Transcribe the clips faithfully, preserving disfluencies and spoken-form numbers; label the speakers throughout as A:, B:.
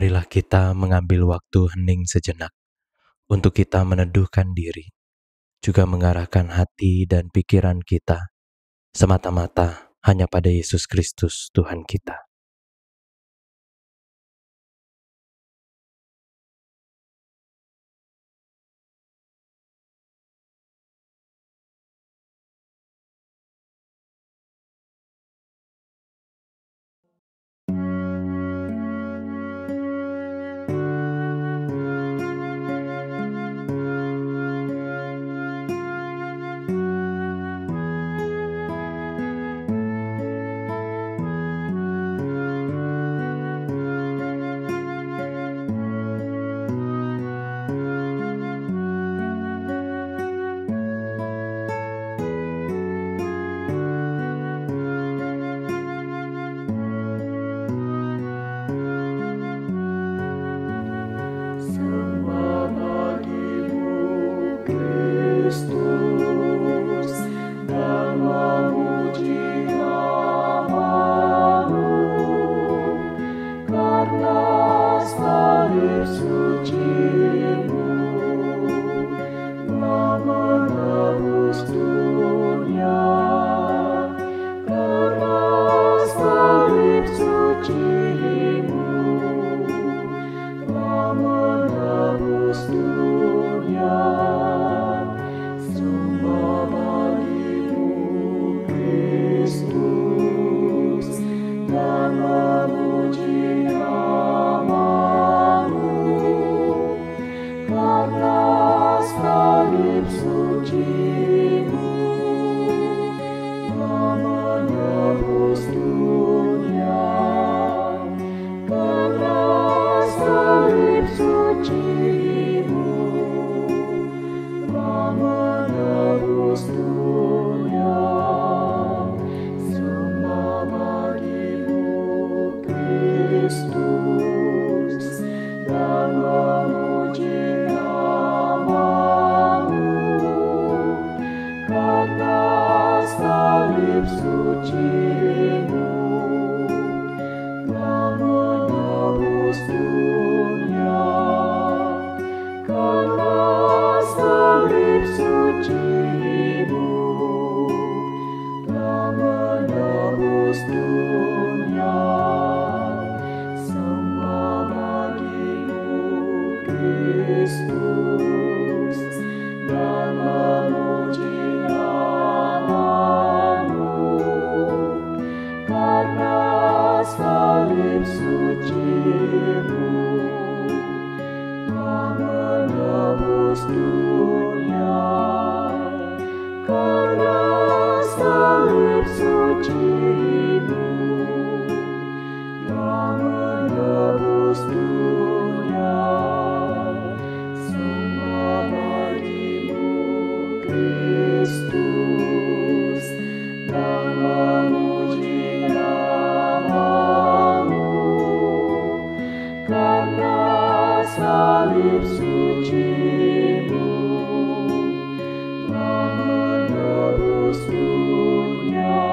A: marilah kita mengambil waktu hening sejenak untuk kita meneduhkan diri, juga mengarahkan hati dan pikiran kita semata-mata hanya pada Yesus Kristus Tuhan kita.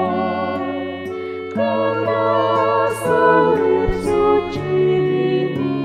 B: Karena salib suci-Mu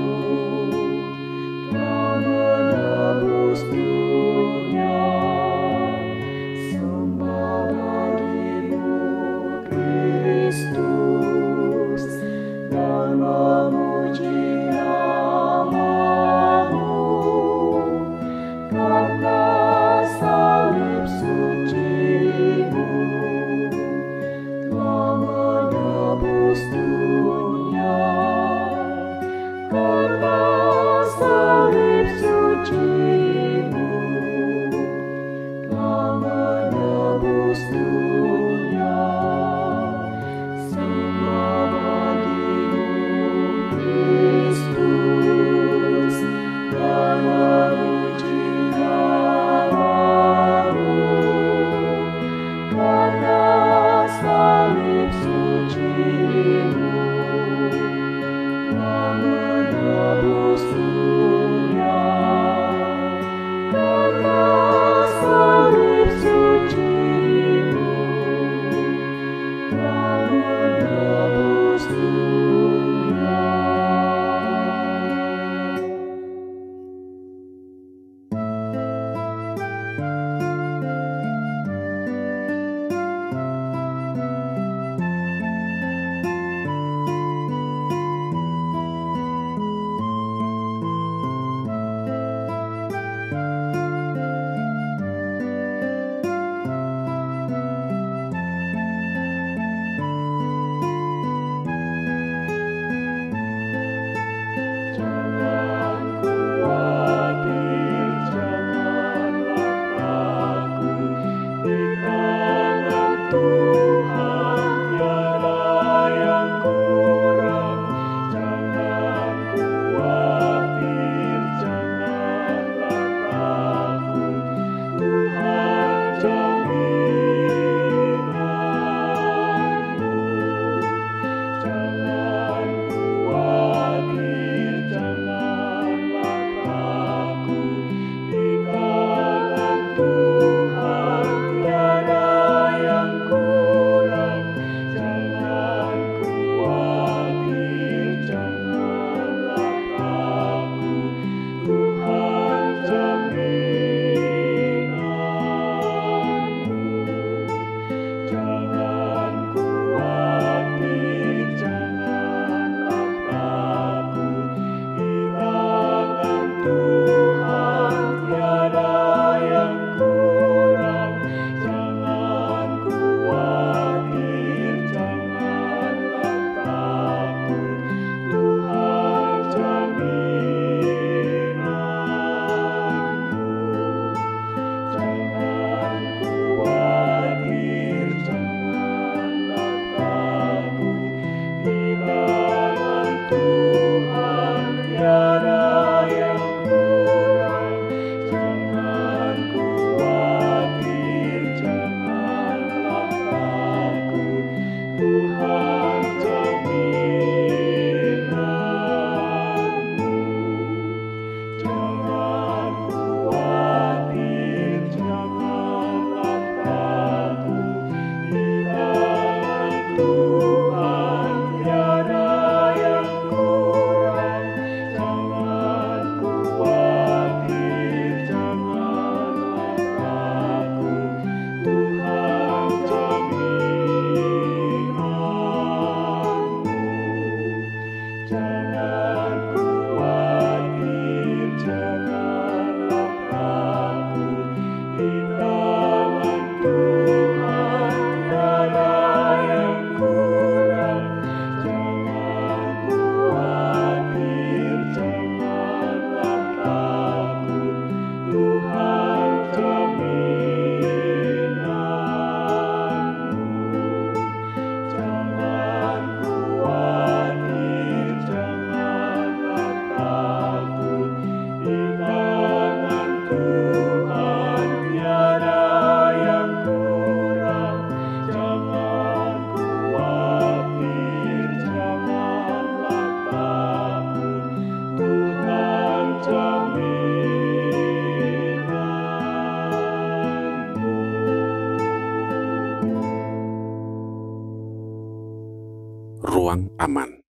B: Ruang aman.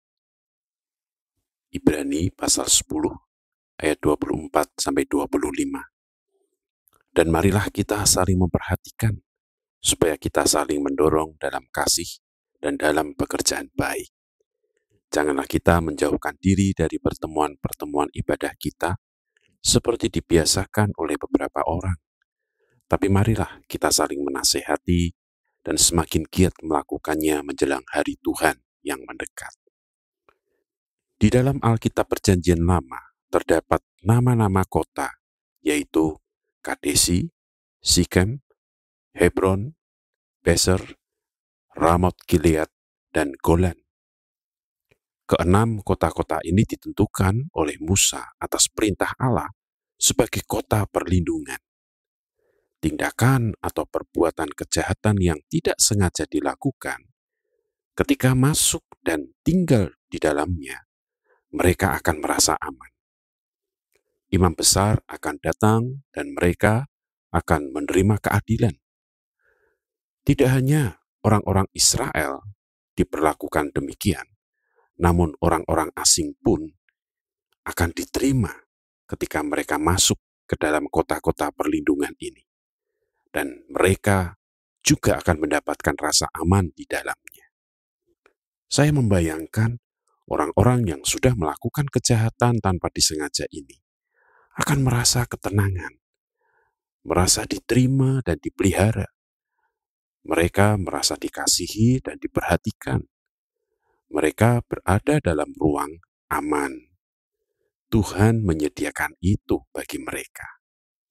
B: Ibrani pasal sepuluh ayat dua puluh empat sampai dua puluh lima. Dan marilah kita saling memperhatikan supaya kita saling mendorong dalam kasih dan dalam pekerjaan baik. Janganlah kita menjauhkan diri dari pertemuan-pertemuan ibadah kita seperti dibiasakan oleh beberapa orang. Tapi marilah kita saling menasehati dan semakin giat melakukannya menjelang hari Tuhan yang mendekat. Di dalam Alkitab Perjanjian Lama terdapat nama-nama kota, yaitu Kadesi, Sikem, Hebron, Beser, Ramot Gilead, dan Golan. Keenam kota-kota ini ditentukan oleh Musa atas perintah Allah sebagai kota perlindungan. Tindakan atau perbuatan kejahatan yang tidak sengaja dilakukan, ketika masuk dan tinggal di dalamnya, mereka akan merasa aman. Imam besar akan datang dan mereka akan menerima keadilan. Tidak hanya orang-orang Israel diperlakukan demikian, namun orang-orang asing pun akan diterima ketika mereka masuk ke dalam kota-kota perlindungan ini. Dan mereka juga akan mendapatkan rasa aman di dalamnya. Saya membayangkan orang-orang yang sudah melakukan kejahatan tanpa disengaja ini akan merasa ketenangan, merasa diterima dan dipelihara. Mereka merasa dikasihi dan diperhatikan. Mereka berada dalam ruang aman. Tuhan menyediakan itu bagi mereka.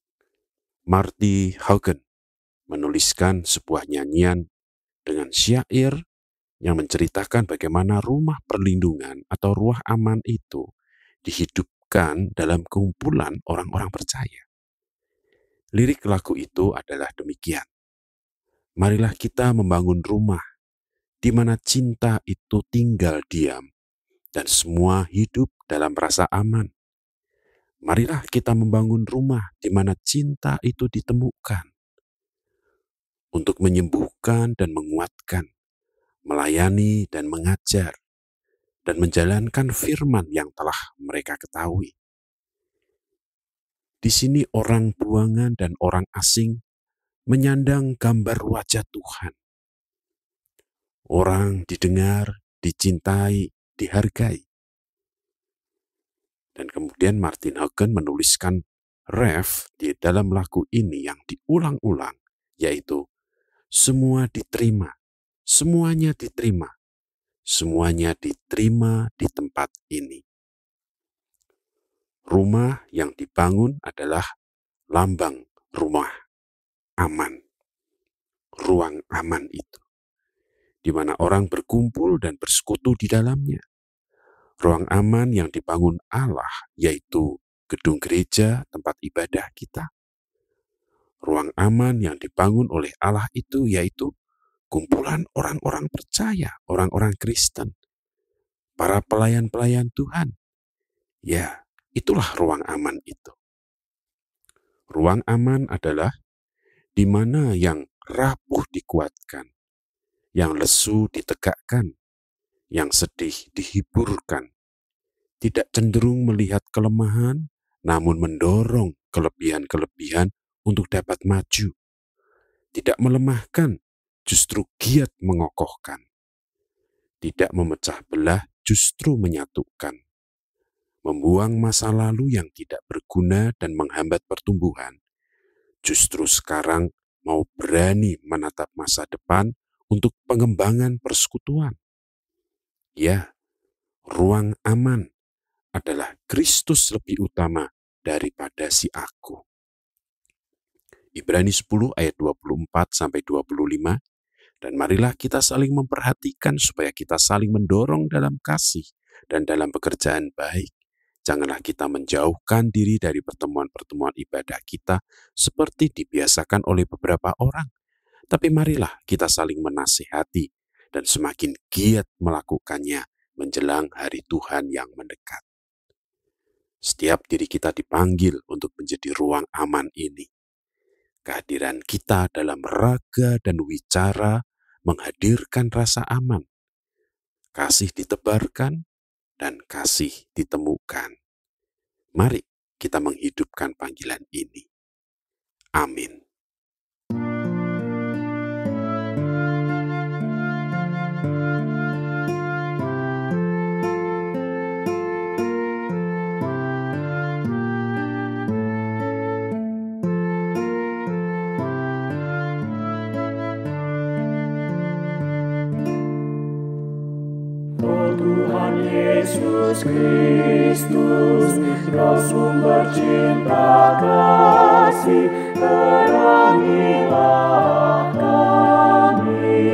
B: Marty Haugen menuliskan sebuah nyanyian dengan syair yang menceritakan bagaimana rumah perlindungan atau ruang aman itu dihidupkan dalam kumpulan orang-orang percaya. Lirik lagu itu adalah demikian. Marilah kita membangun rumah di mana cinta itu tinggal diam dan semua hidup dalam rasa aman. Marilah kita membangun rumah di mana cinta itu ditemukan untuk menyembuhkan dan menguatkan, melayani dan mengajar, dan menjalankan firman yang telah mereka ketahui. Di sini orang buangan dan orang asing menyandang gambar wajah Tuhan. Orang didengar, dicintai, dihargai. Dan kemudian Martin Haugen menuliskan ref di dalam lagu ini yang diulang-ulang, yaitu semua diterima, semuanya diterima, semuanya diterima di tempat ini. Rumah yang dibangun adalah lambang rumah aman. Ruang aman itu, di mana orang berkumpul dan bersekutu di dalamnya. Ruang aman yang dibangun Allah, yaitu gedung gereja, tempat ibadah kita. Ruang aman yang dibangun oleh Allah itu, yaitu kumpulan orang-orang percaya, orang-orang Kristen, para pelayan-pelayan Tuhan. Ya, itulah ruang aman itu. Ruang aman adalah di mana yang rapuh dikuatkan, yang lesu ditegakkan, yang sedih dihiburkan, tidak cenderung melihat kelemahan, namun mendorong kelebihan-kelebihan untuk dapat maju. Tidak melemahkan, justru giat mengokohkan. Tidak memecah belah, justru menyatukan. Membuang masa lalu yang tidak berguna dan menghambat pertumbuhan. Justru sekarang mau berani menatap masa depan untuk pengembangan persekutuan. Ya, ruang aman adalah Kristus lebih utama daripada si aku. Ibrani sepuluh ayat dua puluh empat sampai dua puluh lima. Dan marilah kita saling memperhatikan supaya kita saling mendorong dalam kasih dan dalam pekerjaan baik. Janganlah kita menjauhkan diri dari pertemuan-pertemuan ibadah kita seperti dibiasakan oleh beberapa orang. Tapi marilah kita saling menasihati dan semakin giat melakukannya menjelang hari Tuhan yang mendekat. Setiap diri kita dipanggil untuk menjadi ruang aman ini. Kehadiran kita dalam raga dan wicara menghadirkan rasa aman. kasih ditebarkan, dan kasih ditemukan. Mari kita menghidupkan panggilan ini. Amin.
C: Tuhan Yesus Kristus, Roh sumber cinta kasih, terangilah kami,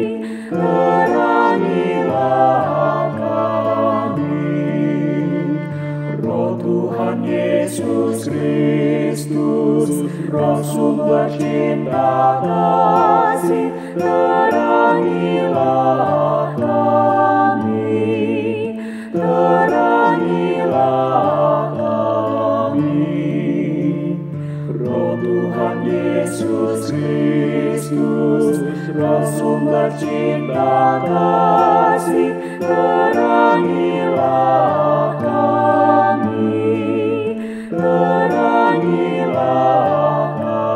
C: terangilah kami. Roh Tuhan Yesus Kristus, Roh sumber cinta kasih, terangilah terangilah kami. Roh Tuhan Yesus Kristus, Roh sumber cinta kasih, terangilah kami, terangilah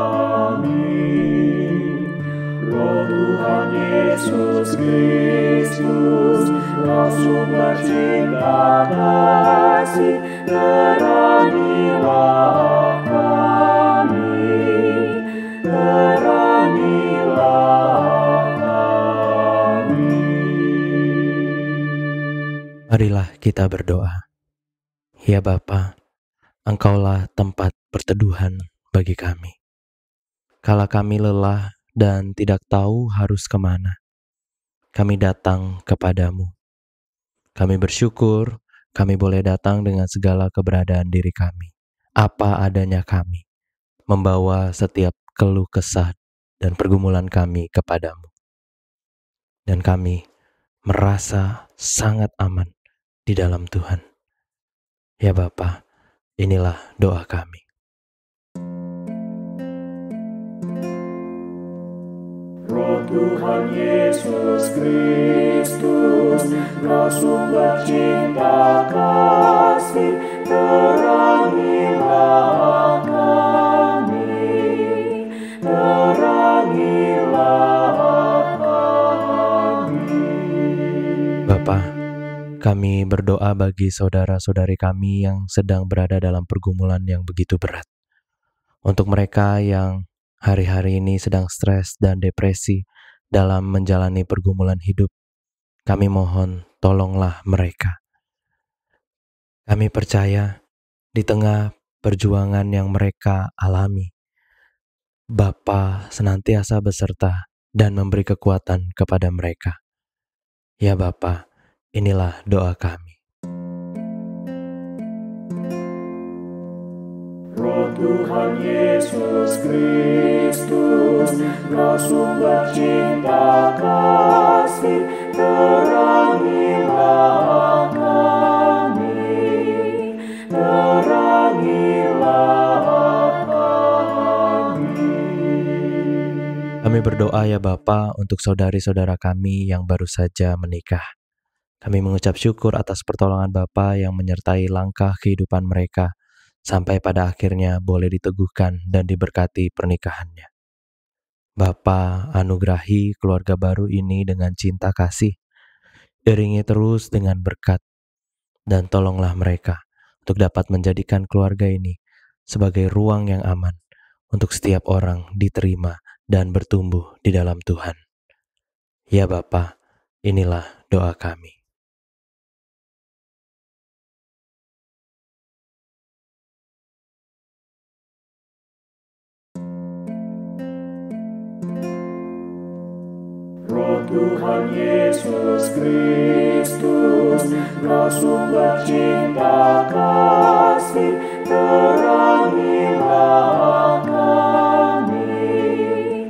C: kami. Roh Tuhan Yesus Kristus, Roh sumber cinta kasih, terangilah kami, terangilah kami.
A: Marilah kita berdoa. Ya Bapa, Engkaulah tempat perteduhan bagi kami. Kala kami lelah dan tidak tahu harus kemana, kami datang kepadamu. Kami bersyukur kami boleh datang dengan segala keberadaan diri kami, apa adanya kami, membawa setiap keluh kesah dan pergumulan kami kepadamu. Dan kami merasa sangat aman di dalam Tuhan. Ya Bapa, inilah doa kami.
C: Roh Tuhan Yesus Kristus, Roh sumber cinta kasih, terangilah kami, terangilah kami.
A: Bapa, kami berdoa bagi saudara-saudari kami yang sedang berada dalam pergumulan yang begitu berat. Untuk mereka yang hari-hari ini sedang stres dan depresi dalam menjalani pergumulan hidup, kami mohon tolonglah mereka. Kami percaya di tengah perjuangan yang mereka alami, Bapa senantiasa beserta dan memberi kekuatan kepada mereka. Ya Bapa, inilah doa kami.
C: Roh Tuhan Yesus Kristus, Roh sumber cinta kasih, terangilah kami, terangilah kami.
A: Kami berdoa ya Bapa untuk saudari-saudara kami yang baru saja menikah. Kami mengucap syukur atas pertolongan Bapa yang menyertai langkah kehidupan mereka, sampai pada akhirnya boleh diteguhkan dan diberkati pernikahannya. Bapa, anugerahi keluarga baru ini dengan cinta kasih, iringi terus dengan berkat, dan tolonglah mereka untuk dapat menjadikan keluarga ini sebagai ruang yang aman untuk setiap orang diterima dan bertumbuh di dalam Tuhan. Ya Bapa, inilah doa kami.
C: Roh Tuhan Yesus Kristus, Roh sumber cinta kasih, terangilah kami,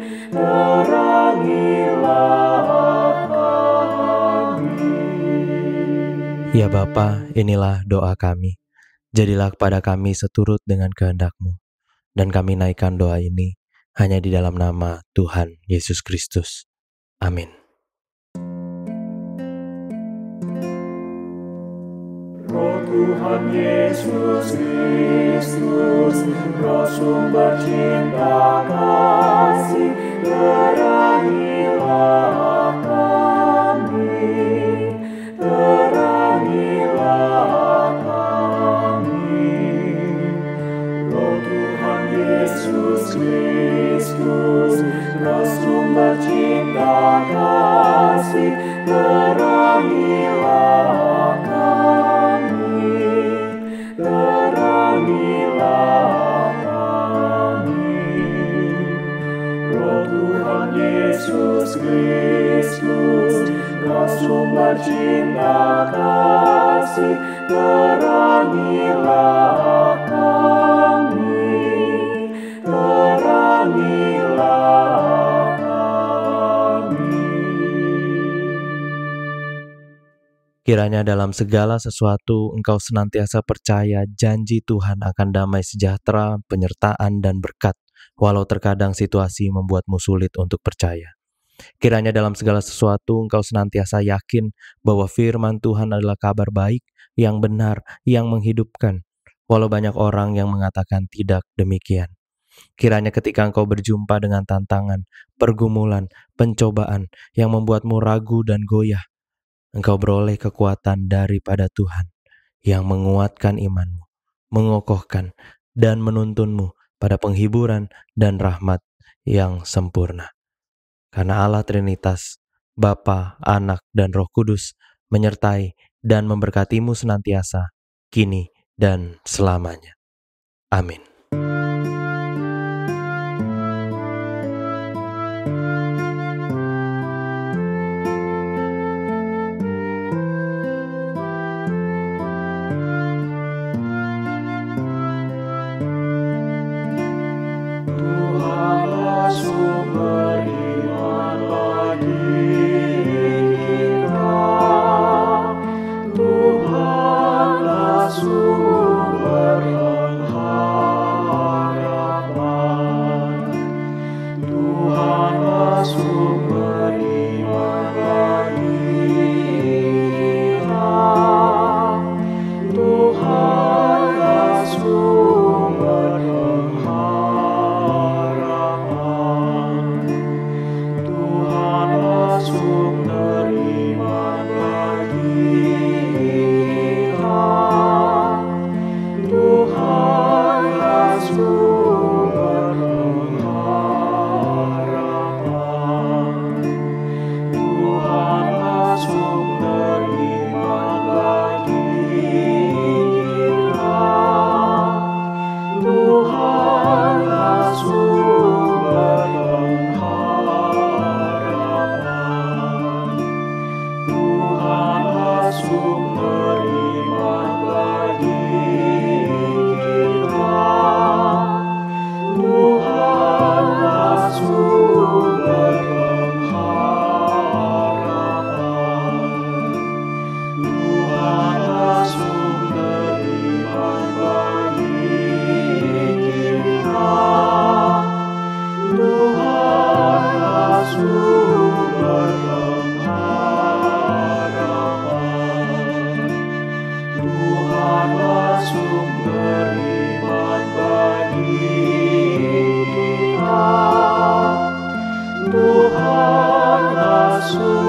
C: terangilah kami.
A: Ya Bapa, inilah doa kami. Jadilah kepada kami seturut dengan kehendak-Mu, dan kami naikkan doa ini hanya di dalam nama Tuhan Yesus Kristus. Amin.
C: Tuhan Yesus Kristus, Roh sumber cinta kasih, terangilah kami, terangilah kami. Roh Tuhan Yesus Kristus, Roh sumber cinta kasih, terangilah kami, terangilah kami. Roh Tuhan Yesus Kristus, Roh sumber cinta kasih, terangilah kami, terangilah kami.
A: Kiranya dalam segala sesuatu engkau senantiasa percaya janji Tuhan akan damai sejahtera, penyertaan, dan berkat, walau terkadang situasi membuatmu sulit untuk percaya. Kiranya dalam segala sesuatu engkau senantiasa yakin bahwa firman Tuhan adalah kabar baik, yang benar, yang menghidupkan, walau banyak orang yang mengatakan tidak demikian. Kiranya ketika engkau berjumpa dengan tantangan, pergumulan, pencobaan yang membuatmu ragu dan goyah, engkau beroleh kekuatan daripada Tuhan yang menguatkan imanmu, mengokohkan, dan menuntunmu pada penghiburan dan rahmat yang sempurna. Karena Allah Trinitas, Bapa, Anak, dan Roh Kudus menyertai dan memberkatimu senantiasa, kini dan selamanya. Amin.
C: Tuhanlah sumber iman bagi kita, Tuhanlah sumber pengharapan, Tuhanlah sumber iman bagi kita, Tuhanlah sumber pengharapan, Tuhanlah sumber iman bagi kita, Tuhanlah sumber pengharapan, Tuhanlah sumber iman bagi kita, Tuhanlah sumber pengharapan, Tuhanlah sumber iman bagi kita, Tuhanlah sumber pengharapan, Tuhanlah sumber iman bagi kita, Tuhanlah sumber pengharapan, Tuhanlah sumber iman bagi kita, Tuhanlah sumber